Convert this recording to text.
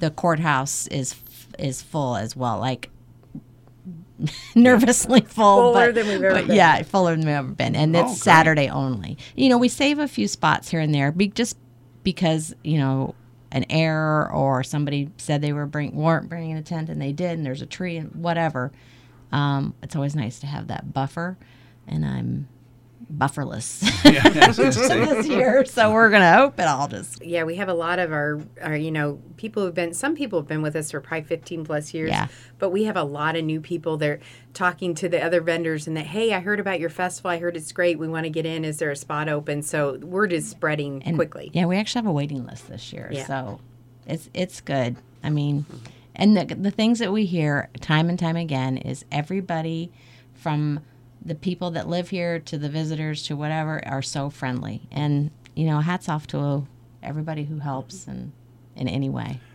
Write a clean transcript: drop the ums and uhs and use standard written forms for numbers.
the courthouse is full as well, like nervously full. Fuller than we've ever been. Yeah, fuller than we've ever been. And it's great. Saturday only. We save a few spots here and there just because, an error or somebody said they weren't bringing a tent and they did, and there's a tree and whatever. It's always nice to have that buffer, and I'm bufferless this year, so we're gonna hope it all just. Yeah, we have a lot of our people who've been. Some people have been with us for probably 15 plus years. Yeah. But we have a lot of new people. They're talking to the other vendors and that, hey, I heard about your festival. I heard it's great. We want to get in. Is there a spot open? So word is spreading quickly. Yeah, we actually have a waiting list this year, Yeah. so it's good. I mean, and the things that we hear time and time again is everybody from the people that live here to the visitors to whatever are so friendly. And, hats off to everybody who helps in any way.